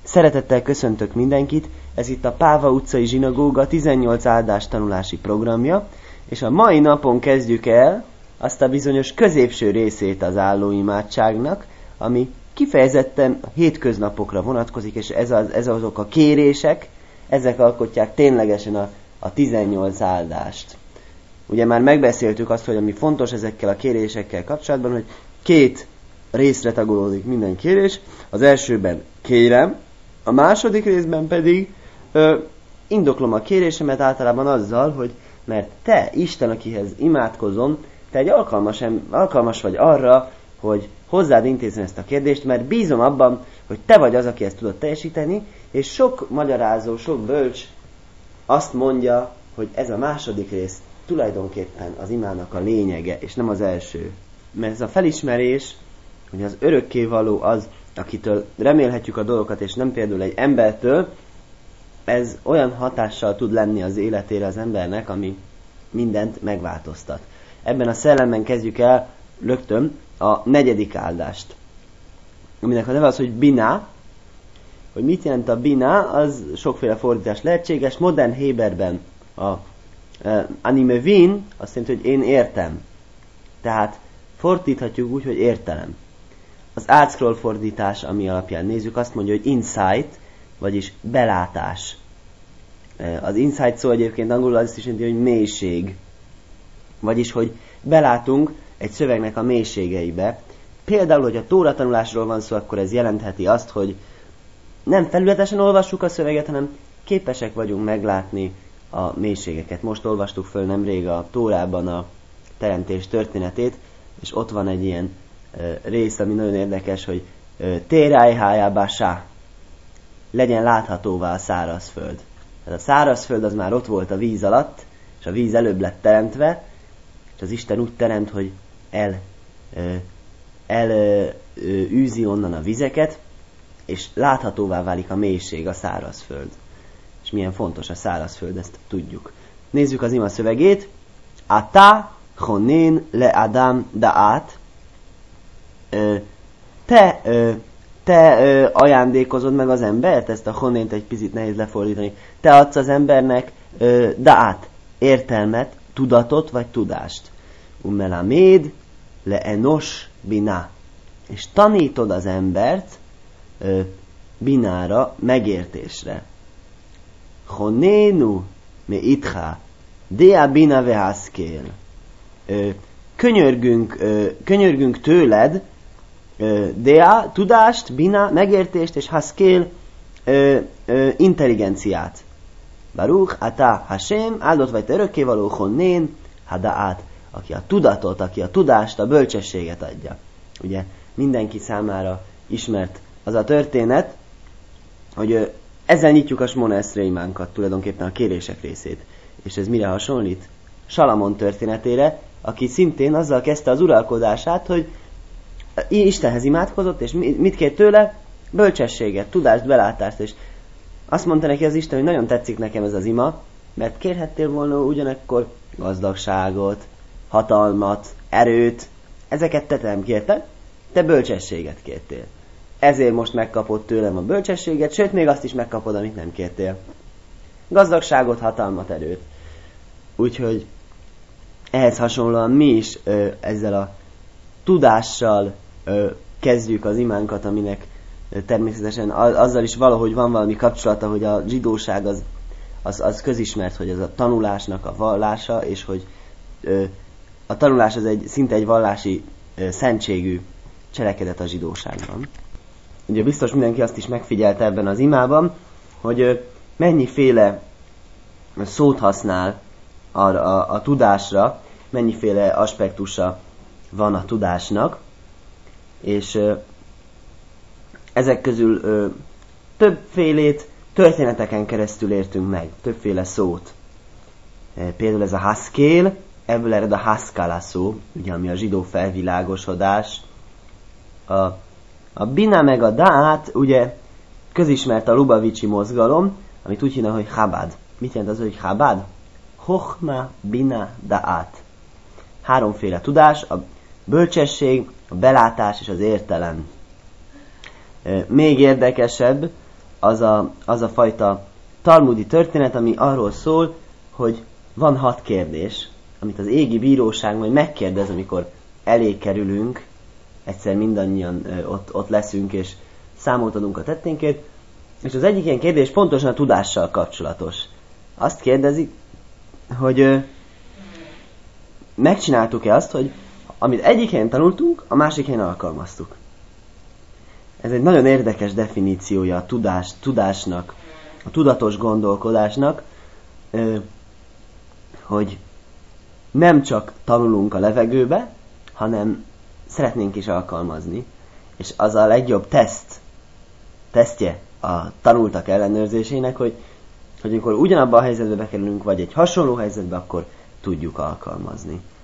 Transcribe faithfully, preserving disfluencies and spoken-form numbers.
Szeretettel köszöntök mindenkit, ez itt a Páva utcai zsinagóga tizennyolc áldás tanulási programja, és a mai napon kezdjük el azt a bizonyos középső részét az állóimádságnak, ami kifejezetten a hétköznapokra vonatkozik, és ez, az, ez azok a kérések, ezek alkotják ténylegesen a, a tizennyolc áldást. Ugye már megbeszéltük azt, hogy ami fontos ezekkel a kérésekkel kapcsolatban, hogy két részre tagolódik minden kérés. Az elsőben kérem, a második részben pedig ö, indoklom a kérésemet általában azzal, hogy mert te, Isten, akihez imádkozom, te egy alkalmas, alkalmas vagy arra, hogy hozzád intézem ezt a kérdést, mert bízom abban, hogy te vagy az, aki ezt tudod teljesíteni, és sok magyarázó, sok bölcs azt mondja, hogy ez a második rész tulajdonképpen az imának a lényege, és nem az első. Mert ez a felismerés, hogy az örökkévaló az, akitől remélhetjük a dolgokat, és nem például egy embertől, ez olyan hatással tud lenni az életére az embernek, ami mindent megváltoztat. Ebben a szellemben kezdjük el rögtön a negyedik áldást, aminek a neve az, hogy Biná. Hogy mit jelent a Biná, az sokféle fordítás lehetséges. Modern Héberben a e, animevin azt jelenti, hogy én értem. Tehát fordíthatjuk úgy, hogy értelem. Az ArtScroll fordítás, ami alapján nézzük, azt mondja, hogy insight, vagyis belátás. Az insight szó egyébként angolul azt is jelenti, hogy mélység. Vagyis, hogy belátunk egy szövegnek a mélységeibe. Például, hogy a Tóra tanulásról van szó, akkor ez jelentheti azt, hogy nem felületesen olvassuk a szöveget, hanem képesek vagyunk meglátni a mélységeket. Most olvastuk föl nemrég a Tórában a teremtés történetét, és ott van egy ilyen rész, ami nagyon érdekes, hogy térájhájábásá, legyen láthatóvá a szárazföld. Tehát a szárazföld az már ott volt a víz alatt, és a víz előbb lett teremtve, és az Isten úgy teremt, hogy el, el űzi onnan a vizeket, és láthatóvá válik a mélység, a szárazföld. És milyen fontos a szárazföld, ezt tudjuk. Nézzük az ima szövegét. Ata chonén le Adam da'at. Te, te ajándékozod meg az embert, ezt a chonént egy picit nehéz lefordítani. Te adsz az embernek da'at, értelmet, tudatot vagy tudást. Umelaméd le enos bina. És tanítod az embert binára, megértésre. Chonénu me itcha dea bina vehaszkél. Könyörgünk, könyörgünk tőled dea, tudást, bina, megértést, és haszkél, intelligenciát. Baruch ata Hashem, áldott vagy te örökkévaló, chonén hadaát, aki a tudatot, aki a tudást, a bölcsességet adja. Ugye mindenki számára ismert az a történet, hogy ezzel nyitjuk a Smona Eszre imánkat, tulajdonképpen a kérések részét. És ez mire hasonlít? Salamon történetére, aki szintén azzal kezdte az uralkodását, hogy Istenhez imádkozott, és mit kért tőle? Bölcsességet, tudást, belátást, és azt mondta neki az Isten, hogy nagyon tetszik nekem ez az ima, mert kérhettél volna ugyanekkor gazdagságot, hatalmat, erőt, ezeket te nem kérted, te bölcsességet kértél. Ezért most megkapod tőlem a bölcsességet, sőt, még azt is megkapod, amit nem kértél. Gazdagságot, hatalmat, erőt. Úgyhogy ehhez hasonlóan mi is ö, ezzel a tudással ö, kezdjük az imánkat, aminek ö, természetesen azzal is valahogy van valami kapcsolata, hogy a zsidóság az, az, az közismert, hogy ez a tanulásnak a vallása, és hogy ö, a tanulás az egy, szinte egy vallási ö, szentségű cselekedet a zsidóságban. Ugye biztos mindenki azt is megfigyelte ebben az imában, hogy ö, mennyiféle szót használ a, a, a tudásra, mennyiféle aspektusa van a tudásnak, és ö, ezek közül ö, többfélét történeteken keresztül értünk meg, többféle szót. E, például ez a haszkél, ebből ered a haszkala szó, ugye, ami a zsidó felvilágosodás. A, a bina meg a dát, ugye közismert a Lubavicsi mozgalom, amit úgy hívnak, hogy Chabad. Mit jelent az, hogy Chabad? Chochma, bina, da'at. Háromféle tudás, a bölcsesség, a belátás és az értelem. Még érdekesebb, az a, az a fajta talmudi történet, ami arról szól, hogy van hat kérdés, amit az égi bíróság majd megkérdez, amikor elé kerülünk, egyszer mindannyian ö, ott, ott leszünk, és számot adunk a tetténkért, és az egyik ilyen kérdés pontosan a tudással kapcsolatos. Azt kérdezik, hogy ö, megcsináltuk-e azt, hogy amit egyik helyen tanultunk, a másik helyen alkalmaztuk. Ez egy nagyon érdekes definíciója a tudás, tudásnak, a tudatos gondolkodásnak, hogy nem csak tanulunk a levegőbe, hanem szeretnénk is alkalmazni. És az a legjobb teszt, tesztje a tanultak ellenőrzésének, hogy, hogy amikor ugyanabban a helyzetbe bekerülünk, vagy egy hasonló helyzetbe, akkor tudjuk alkalmazni.